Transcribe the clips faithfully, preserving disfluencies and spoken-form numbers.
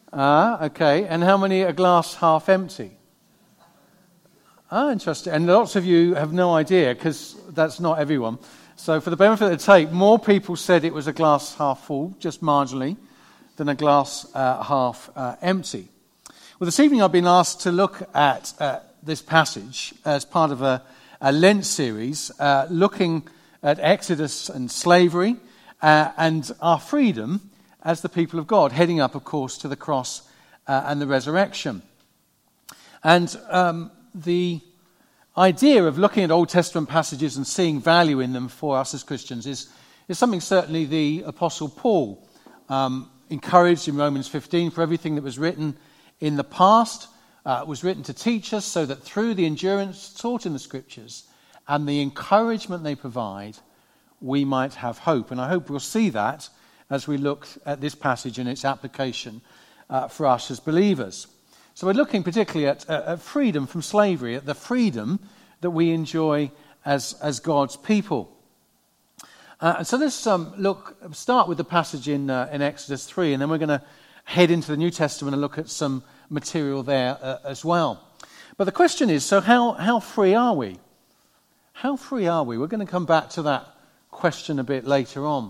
Ah, okay. And how many are glass half empty? Ah, interesting. And lots of you have no idea because that's not everyone. So for the benefit of the tape, more people said it was a glass half full, just marginally, than a glass uh, half uh, empty. Well, this evening I've been asked to look at uh, this passage as part of a, a Lent series, uh, looking at Exodus and slavery uh, and our freedom as the people of God, heading up, of course, to the cross uh, and the resurrection. And um, the idea of looking at Old Testament passages and seeing value in them for us as Christians is, is something certainly the Apostle Paul um, encouraged in Romans fifteen. For everything that was written in the past uh, was written to teach us, so that through the endurance taught in the Scriptures and the encouragement they provide, we might have hope. And I hope we'll see that as we look at this passage and its application uh, for us as believers. So we're looking particularly at, uh, at freedom from slavery, at the freedom that we enjoy as, as God's people. Uh, and so let's um, look, start with the passage in, uh, in Exodus three, and then we're going to head into the New Testament and look at some material there uh, as well. But the question is, so how, how free are we? How free are we? We're going to come back to that question a bit later on.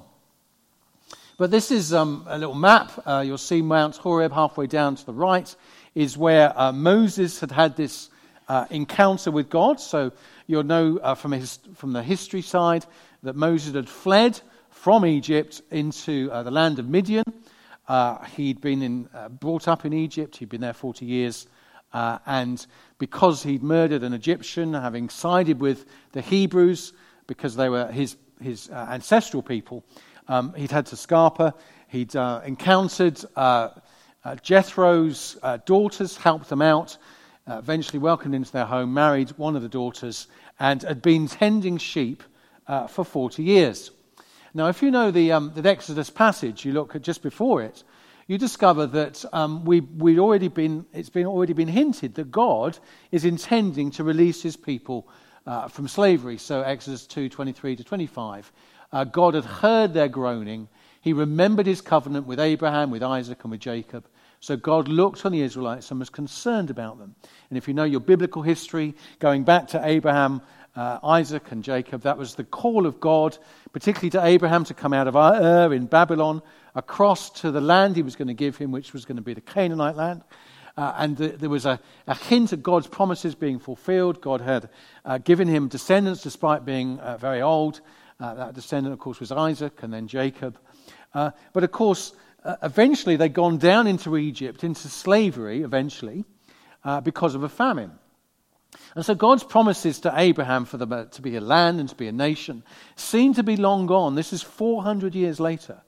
But this is um, a little map. Uh, you'll see Mount Horeb halfway down to the right is where uh, Moses had had this uh, encounter with God. So you'll know uh, from, his, from the history side that Moses had fled from Egypt into uh, the land of Midian. Uh, he'd been in, uh, brought up in Egypt. He'd been there forty years. Uh, and because he'd murdered an Egyptian, having sided with the Hebrews, because they were his, his uh, ancestral people, um, he'd had to scarper. He'd uh, encountered uh, uh, Jethro's uh, daughters, helped them out, uh, eventually welcomed into their home, married one of the daughters, and had been tending sheep uh, for forty years. Now, if you know the, um, the Exodus passage, you look at just before it, you discover that um, we, we'd already been, it's been already been hinted that God is intending to release his people uh, from slavery. So Exodus two, twenty-three to twenty-five. Uh, God had heard their groaning. He remembered his covenant with Abraham, with Isaac, and with Jacob. So God looked on the Israelites and was concerned about them. And if you know your biblical history, going back to Abraham, uh, Isaac, and Jacob, that was the call of God, particularly to Abraham, to come out of Ur in Babylon, across to the land he was going to give him, which was going to be the Canaanite land. Uh, and the, there was a, a hint at God's promises being fulfilled. God had uh, given him descendants despite being uh, very old. Uh, that descendant, of course, was Isaac and then Jacob. Uh, but, of course, uh, eventually they'd gone down into Egypt, into slavery, eventually, uh, because of a famine. And so God's promises to Abraham for them to be a land and to be a nation seem to be long gone. This is four hundred years later.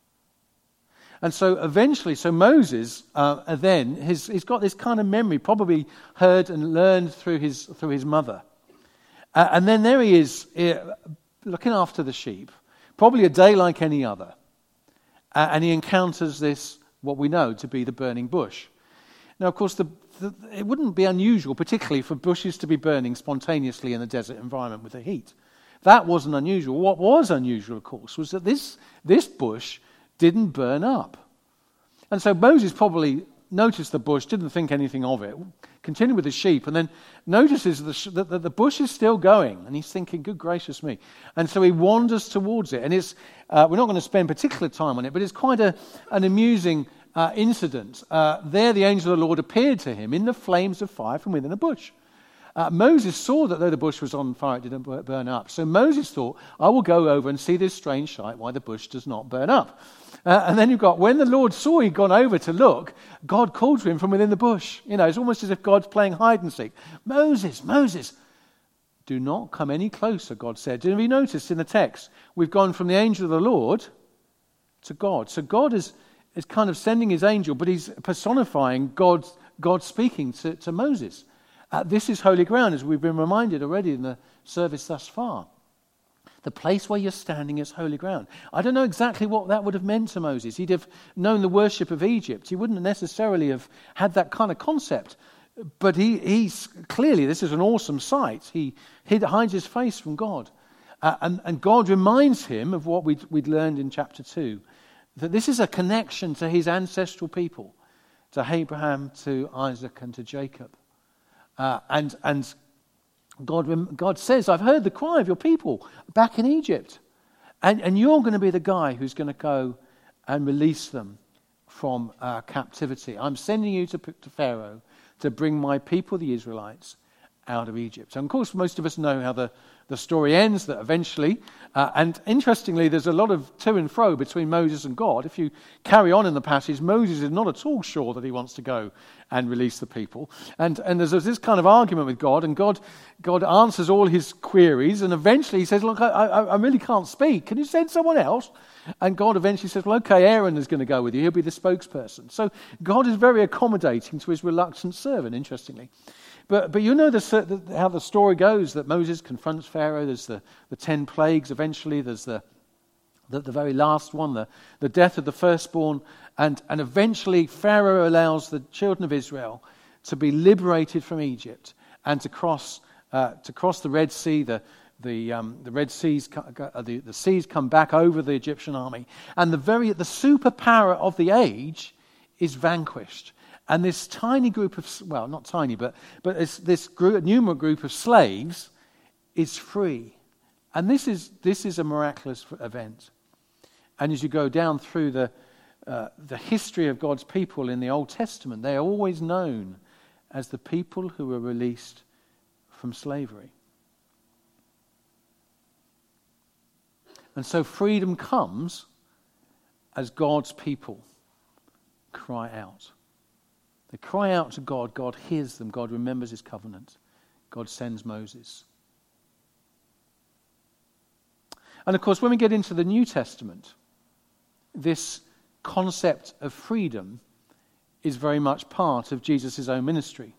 And so eventually, so Moses uh, then, his, he's got this kind of memory, probably heard and learned through his, through his mother. Uh, and then there he is, uh, looking after the sheep, probably a day like any other. Uh, and he encounters this, what we know to be the burning bush. Now, of course, the, the, it wouldn't be unusual, particularly for bushes to be burning spontaneously in a desert environment with the heat. That wasn't unusual. What was unusual, of course, was that this, this bush didn't burn up. And so Moses probably noticed the bush, didn't think anything of it, continued with the sheep, and then notices the sh- that the bush is still going, and he's thinking, good gracious me. And so he wanders towards it, and it's uh, we're not going to spend particular time on it, but it's quite a, an amusing uh, incident. Uh, there the angel of the Lord appeared to him in the flames of fire from within a bush. Uh, Moses saw that though the bush was on fire, it didn't burn up. So Moses thought, I will go over and see this strange sight, why the bush does not burn up. Uh, and then you've got, when the Lord saw he'd gone over to look, God called to him from within the bush. You know, it's almost as if God's playing hide and seek. Moses, Moses, do not come any closer, God said. Have you noticed in the text, we've gone from the angel of the Lord to God. So God is, is kind of sending his angel, but he's personifying God, God speaking to, to Moses. Uh, this is holy ground, as we've been reminded already in the service thus far. The place where you're standing is holy ground. I don't know exactly what that would have meant to Moses. He'd have known the worship of Egypt. He wouldn't necessarily have had that kind of concept. But he, he's clearly, this is an awesome sight. He, he hides his face from God. Uh, and, and God reminds him of what we'd, we'd learned in chapter two, that this is a connection to his ancestral people, to Abraham, to Isaac, and to Jacob. Uh, and and God, God says, I've heard the cry of your people back in Egypt. And, and you're going to be the guy who's going to go and release them from uh, captivity. I'm sending you to, to Pharaoh to bring my people, the Israelites, out of Egypt. And of course, most of us know how the, the story ends, that eventually, uh, and interestingly, there's a lot of to and fro between Moses and God. If you carry on in the passage, Moses is not at all sure that he wants to go and release the people. And, and there's this kind of argument with God, and God, God answers all his queries, and eventually he says, look, I, I, I really can't speak. Can you send someone else? And God eventually says, well, okay, Aaron is going to go with you. He'll be the spokesperson. So God is very accommodating to his reluctant servant, interestingly. But but you know the, the, how the story goes, that Moses confronts Pharaoh. There's the, the ten plagues eventually. There's the the, the very last one, the, the death of the firstborn. And, and eventually Pharaoh allows the children of Israel to be liberated from Egypt and to cross uh, to cross the Red Sea. The the um, the Red Seas the, the seas come back over the Egyptian army, and the very the superpower of the age is vanquished. And this tiny group of, well, not tiny, but but this, this group, numerous group of slaves is free. And this is this is a miraculous event. And as you go down through the uh, the history of God's people in the Old Testament, they are always known as the people who were released from slavery. And so freedom comes as God's people cry out. They cry out to God. God hears them. God remembers his covenant. God sends Moses. And of course, when we get into the New Testament, this concept of freedom is very much part of Jesus' own ministry.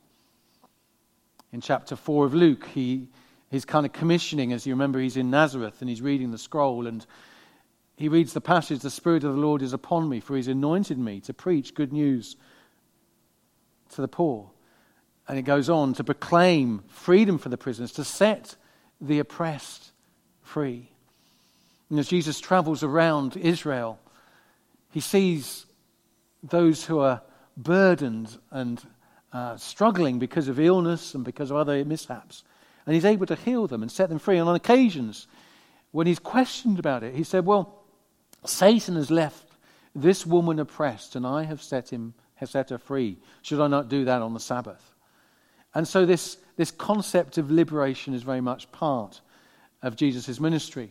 In chapter four of Luke, he he's kind of commissioning, as you remember, he's in Nazareth and he's reading the scroll, and he reads the passage, "The Spirit of the Lord is upon me, for he's anointed me to preach good news to the poor." And it goes on to proclaim freedom for the prisoners, to set the oppressed free. And as Jesus travels around Israel, he sees those who are burdened and uh, struggling because of illness and because of other mishaps. And he's able to heal them and set them free. And on occasions, when he's questioned about it, he said, well, Satan has left this woman oppressed, and I have set him has set her free. Should I not do that on the Sabbath? And so this, this concept of liberation is very much part of Jesus' ministry.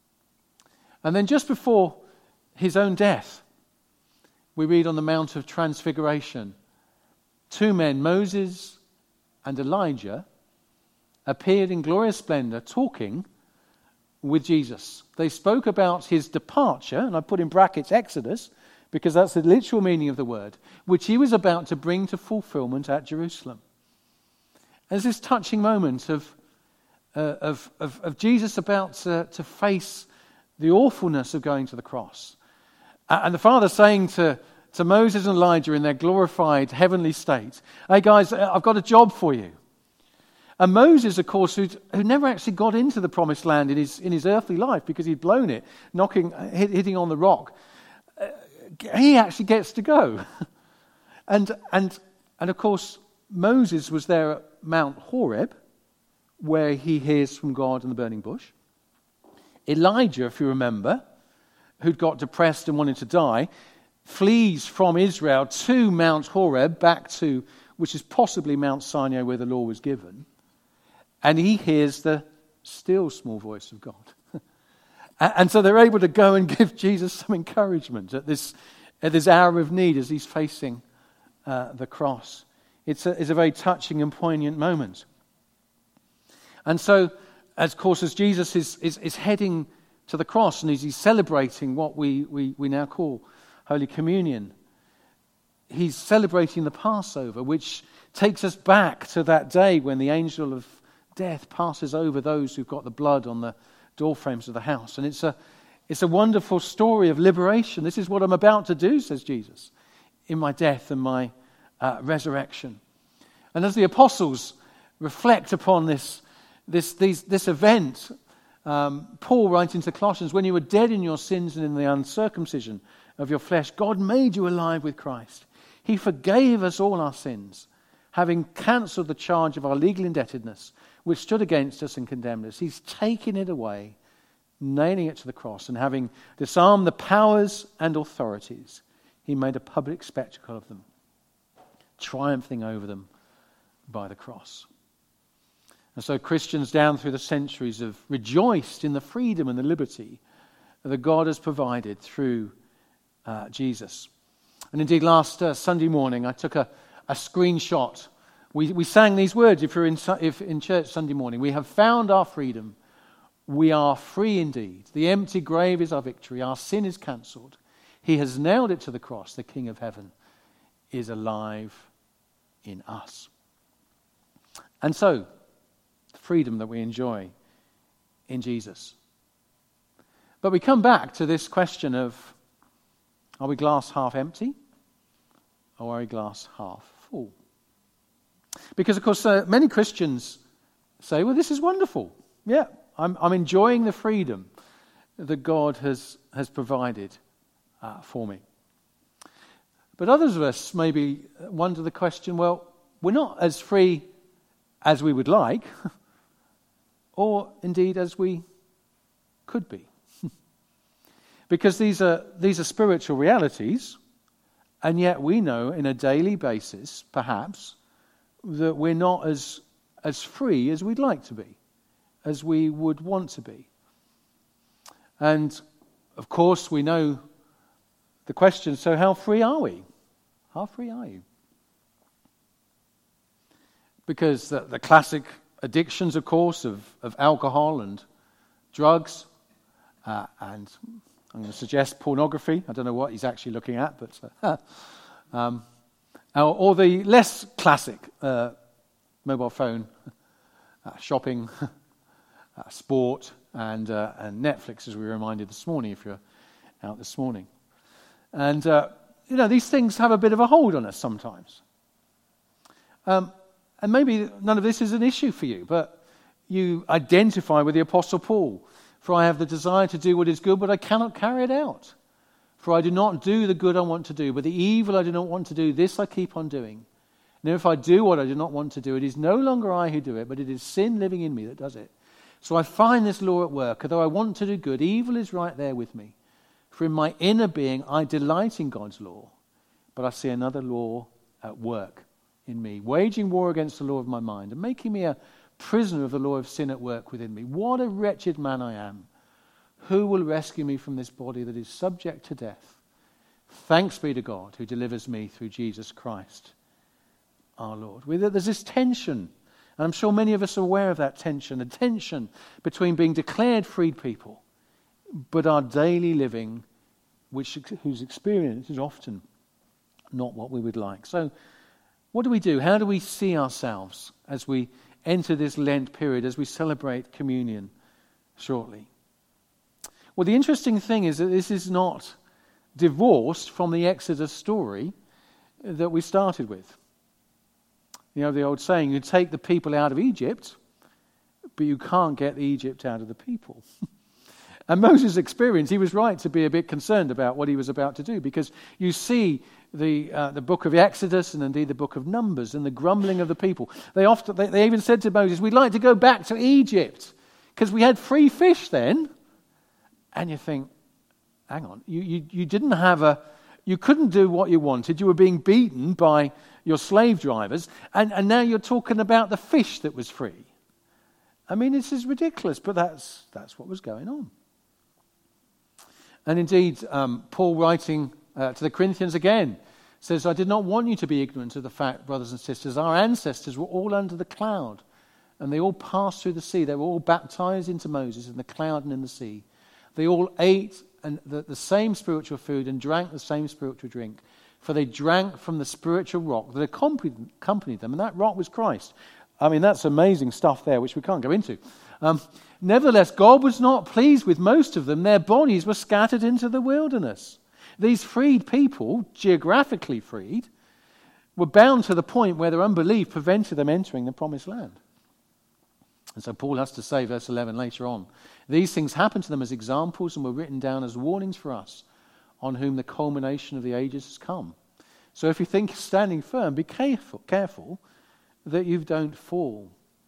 And then just before his own death, we read on the Mount of Transfiguration, two men, Moses and Elijah, appeared in glorious splendor talking with Jesus. They spoke about his departure, and I put in brackets Exodus, because that's the literal meaning of the word, which he was about to bring to fulfillment at Jerusalem. There's this touching moment of, uh, of, of, of Jesus about to, to face the awfulness of going to the cross. Uh, and the Father saying to, to Moses and Elijah in their glorified heavenly state, hey guys, I've got a job for you. And Moses, of course, who who never actually got into the promised land in his, in his earthly life because he'd blown it, knocking, hit, hitting on the rock, he actually gets to go. and and and of course, Moses was there at Mount Horeb, where he hears from God in the burning bush. Elijah, if you remember, who'd got depressed and wanted to die, flees from Israel to Mount Horeb, back to, which is possibly Mount Sinai where the law was given. And he hears the still small voice of God. And so they're able to go and give Jesus some encouragement at this at this hour of need as he's facing uh, the cross. It's a, it's a very touching and poignant moment. And so, as, of course, as Jesus is, is, is heading to the cross and as he's celebrating what we, we, we now call Holy Communion, he's celebrating the Passover, which takes us back to that day when the angel of death passes over those who've got the blood on the door frames of the house. And it's a it's a wonderful story of liberation. This is what I'm about to do, says Jesus, in my death and my uh, resurrection. And as the apostles reflect upon this this these, this event, um, Paul writing to Colossians, when you were dead in your sins and in the uncircumcision of your flesh, God made you alive with Christ. He forgave us all our sins, having cancelled the charge of our legal indebtedness, which stood against us and condemned us. He's taken it away, nailing it to the cross, and having disarmed the powers and authorities, he made a public spectacle of them, triumphing over them by the cross. And so Christians down through the centuries have rejoiced in the freedom and the liberty that God has provided through uh, Jesus. And indeed, last uh, Sunday morning, I took a, a screenshot. We, we sang these words, if you're in, if in church Sunday morning. We have found our freedom. We are free indeed. The empty grave is our victory. Our sin is cancelled. He has nailed it to the cross. The King of heaven is alive in us. And so, the freedom that we enjoy in Jesus. But we come back to this question of, are we glass half empty? Or are we glass half full? Because, of course, uh, many Christians say, well, this is wonderful. Yeah, I'm, I'm enjoying the freedom that God has, has provided uh, for me. But others of us maybe wonder the question, well, we're not as free as we would like, or indeed as we could be. Because these are these are spiritual realities, and yet we know in a daily basis, perhaps, that we're not as as free as we'd like to be, as we would want to be. And of course, we know the question, so how free are we? How free are you? Because the, the classic addictions, of course, of, of alcohol and drugs, uh, and I'm going to suggest pornography. I don't know what he's actually looking at, but uh, um, or, or the less classic uh, mobile phone, uh, shopping, uh, sport, and uh, and Netflix, as we were reminded this morning, if you're out this morning. And uh, you know, these things have a bit of a hold on us sometimes. Um, and maybe none of this is an issue for you, but you identify with the Apostle Paul. For I have the desire to do what is good, but I cannot carry it out. For I do not do the good I want to do, but the evil I do not want to do, this I keep on doing. Now if I do what I do not want to do, it is no longer I who do it, but it is sin living in me that does it. So I find this law at work. Although I want to do good, evil is right there with me. For in my inner being I delight in God's law, but I see another law at work in me, waging war against the law of my mind and making me a prisoner of the law of sin at work within me. What a wretched man I am. Who will rescue me from this body that is subject to death? Thanks be to God who delivers me through Jesus Christ, our Lord. There's this tension, and I'm sure many of us are aware of that tension, a tension between being declared freed people, but our daily living, which whose experience is often not what we would like. So what do we do? How do we see ourselves as we enter this Lent period, as we celebrate communion shortly? Well, the interesting thing is that this is not divorced from the Exodus story that we started with. You know, the old saying, you take the people out of Egypt, but you can't get Egypt out of the people. And Moses' experience, he was right to be a bit concerned about what he was about to do, because you see the uh, the book of Exodus and indeed the book of Numbers and the grumbling of the people. They often they, they even said to Moses, we'd like to go back to Egypt because we had free fish then. And you think, hang on, you, you, you didn't have a, you couldn't do what you wanted. You were being beaten by your slave drivers, and, and now you're talking about the fish that was free. I mean, this is ridiculous, but that's that's what was going on. And indeed, um, Paul writing uh, to the Corinthians again says, I did not want you to be ignorant of the fact, brothers and sisters, our ancestors were all under the cloud, and they all passed through the sea. They were all baptized into Moses in the cloud and in the sea. They all ate and the, the same spiritual food and drank the same spiritual drink, for they drank from the spiritual rock that accompanied, accompanied them, and that rock was Christ. I mean, that's amazing stuff there, which we can't go into. Um, Nevertheless, God was not pleased with most of them. Their bodies were scattered into the wilderness. These freed people, geographically freed, were bound to the point where their unbelief prevented them entering the promised land. And so Paul has to say, verse eleven later on, these things happened to them as examples and were written down as warnings for us, on whom the culmination of the ages has come. So if you think you're standing firm, be careful, careful that you don't fall.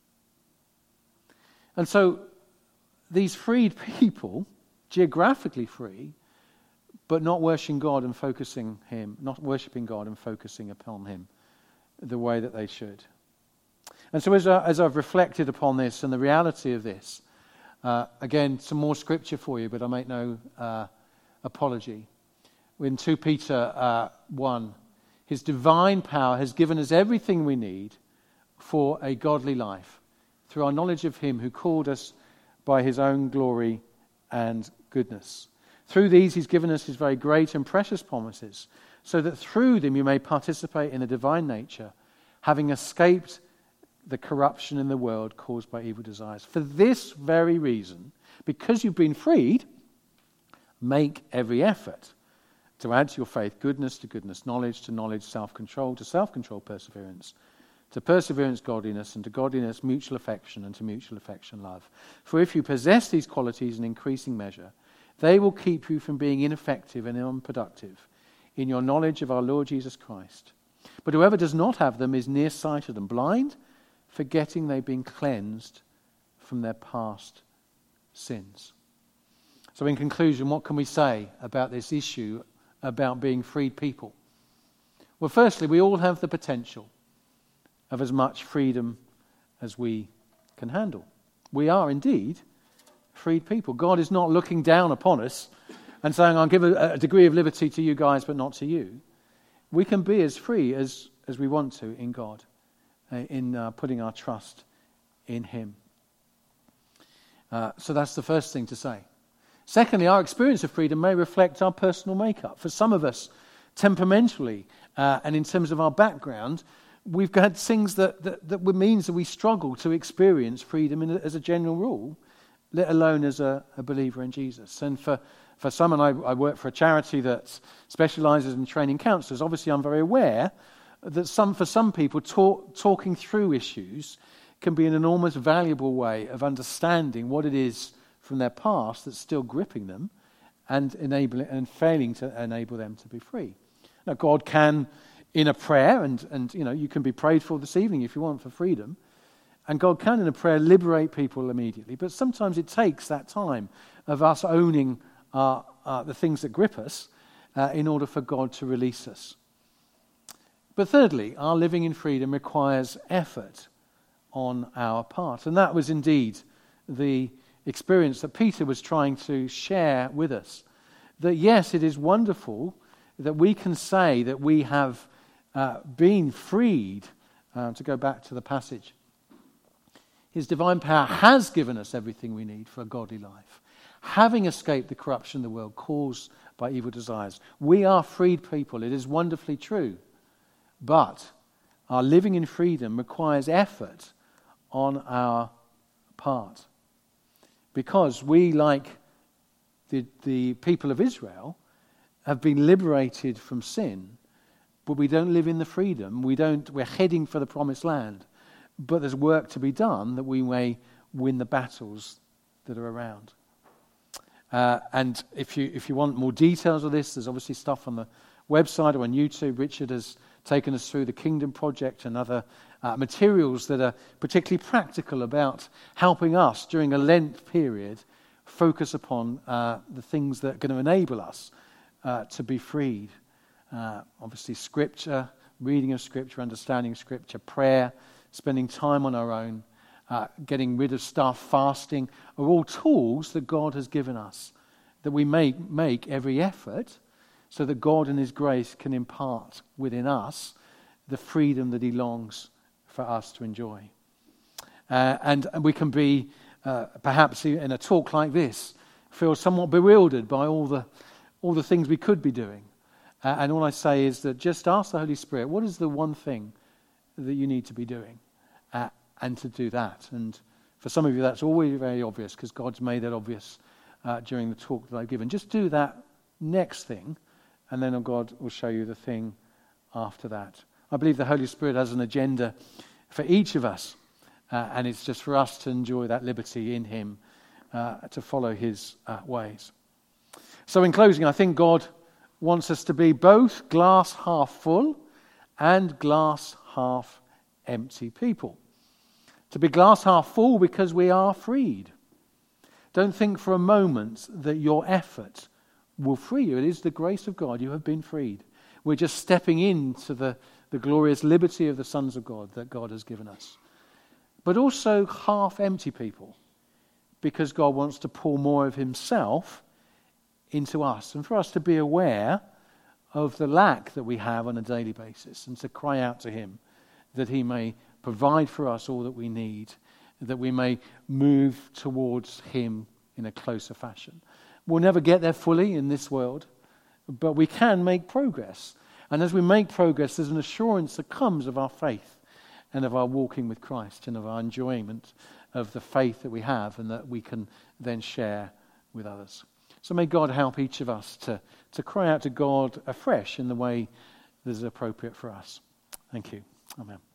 And so these freed people, geographically free, but not worshiping God and focusing Him, not worshiping God and focusing upon Him the way that they should. And so as, I, as I've reflected upon this and the reality of this, uh, again, some more scripture for you, but I make no uh, apology. In Second Peter uh, one, His divine power has given us everything we need for a godly life through our knowledge of Him who called us by His own glory and goodness. Through these He's given us His very great and precious promises, so that through them you may participate in the divine nature, having escaped the corruption in the world caused by evil desires. For this very reason, because you've been freed, make every effort to add to your faith goodness, to goodness knowledge, to knowledge self-control, to self-control perseverance, to perseverance godliness, and to godliness mutual affection, and to mutual affection love. For if you possess these qualities in increasing measure, they will keep you from being ineffective and unproductive in your knowledge of our Lord Jesus Christ. But whoever does not have them is nearsighted and blind, forgetting they've been cleansed from their past sins. So in conclusion, what can we say about this issue about being freed people? Well, firstly, we all have the potential of as much freedom as we can handle. We are indeed freed people. God is not looking down upon us and saying, I'll give a, a degree of liberty to you guys, but not to you. We can be as free as, as we want to in God, uh, in uh, putting our trust in Him. Uh, so that's the first thing to say. Secondly, our experience of freedom may reflect our personal makeup. For some of us, temperamentally uh, and in terms of our background, we've had things that, that, that means that we struggle to experience freedom in, as a general rule, let alone as a, a believer in Jesus. And for, for some, and I, I work for a charity that specialises in training counsellors, obviously I'm very aware that some for some people talk, talking through issues can be an enormous valuable way of understanding what it is from their past that's still gripping them and enabling and failing to enable them to be free. Now, God can, in a prayer, and, and you know, you can be prayed for this evening if you want for freedom, and God can, in a prayer, liberate people immediately. But sometimes it takes that time of us owning our, uh, the things that grip us uh, in order for God to release us. But thirdly, our living in freedom requires effort on our part. And that was indeed the experience that Peter was trying to share with us. That yes, it is wonderful that we can say that we have uh, been freed, uh, to go back to the passage. His divine power has given us everything we need for a godly life, having escaped the corruption of the world caused by evil desires. We are freed people. It is wonderfully true. But our living in freedom requires effort on our part. Because we, like the, the people of Israel, have been liberated from sin, but we don't live in the freedom. We don't, we're heading for the promised land. But there's work to be done that we may win the battles that are around. Uh, and if you if you want more details of this, there's obviously stuff on the website or on YouTube. Richard has taken us through the Kingdom Project and other uh, materials that are particularly practical about helping us during a Lent period focus upon uh, the things that are going to enable us uh, to be freed. Uh, obviously, Scripture, reading of Scripture, understanding Scripture, prayer, spending time on our own, uh, getting rid of stuff, fasting, are all tools that God has given us, that we make, make every effort so that God in His grace can impart within us the freedom that He longs for us to enjoy. Uh, and, and we can be, uh, perhaps in a talk like this, feel somewhat bewildered by all the, all the things we could be doing. Uh, and all I say is that just ask the Holy Spirit, what is the one thing that you need to be doing? Uh, and to do that. And for some of you, that's always very obvious because God's made that obvious uh, during the talk that I've given. Just do that next thing, and then God will show you the thing after that. I believe the Holy Spirit has an agenda for each of us, uh, and it's just for us to enjoy that liberty in Him, uh, to follow His uh, ways. So in closing, I think God wants us to be both glass half full and glass half empty people. To be glass half full because we are freed. Don't think for a moment that your effort will free you. It is the grace of God. You have been freed. We're just stepping into the, the glorious liberty of the sons of God that God has given us. But also half empty people, because God wants to pour more of himself into us, and for us to be aware of the lack that we have on a daily basis, and to cry out to him that he may provide for us all that we need, that we may move towards him in a closer fashion. We'll never get there fully in this world, but we can make progress. And as we make progress, there's an assurance that comes of our faith and of our walking with Christ and of our enjoyment of the faith that we have and that we can then share with others. So may God help each of us to, to cry out to God afresh in the way that is appropriate for us. Thank you. Amen.